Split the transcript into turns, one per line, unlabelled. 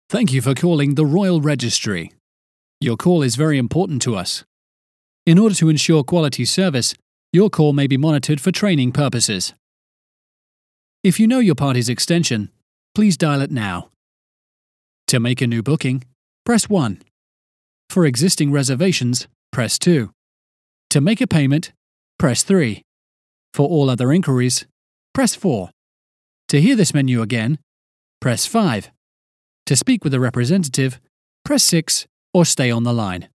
Thank you for calling the Royal Registry. Your call is very important to us. In order to ensure quality service, your call may be monitored for training purposes. If you know your party's extension, please dial it now. To make a new booking, press 1. For existing reservations, press 2. To make a payment, press 3. For all other inquiries, press 4. To hear this menu again, press 5. To speak with a representative, press 6 or stay on the line.